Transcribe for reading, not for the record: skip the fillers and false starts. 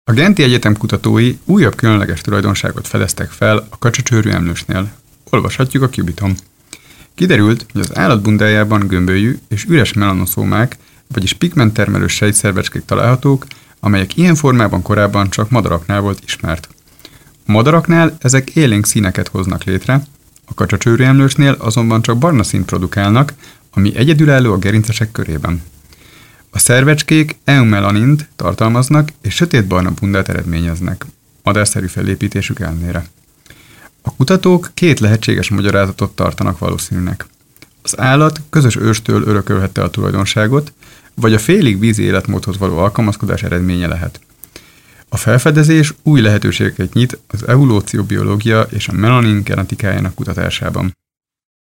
A Genti Egyetem kutatói újabb különleges tulajdonságot fedeztek fel a kacsacsőrű emlősnél. Olvashatjuk a Cubiton. Kiderült, hogy az állat bundájában gömbölyű és üres melanoszómák, vagyis pigmenttermelő sejtszervecskék találhatók, amelyek ilyen formában korábban csak madaraknál volt ismert. A madaraknál ezek élénk színeket hoznak létre, a kacsacsőrű emlősnél azonban csak barna színt produkálnak, ami egyedülálló a gerincesek körében. A szervecskék eumelanint tartalmaznak és sötétbarna bundát eredményeznek, madárszerű felépítésük ellenére. A kutatók két lehetséges magyarázatot tartanak valószínűnek. Az állat közös őstől örökölhette a tulajdonságot, vagy a félig vízi életmódhoz való alkalmazkodás eredménye lehet. A felfedezés új lehetőségeket nyit az evolúcióbiológia és a melanin genetikájának kutatásában.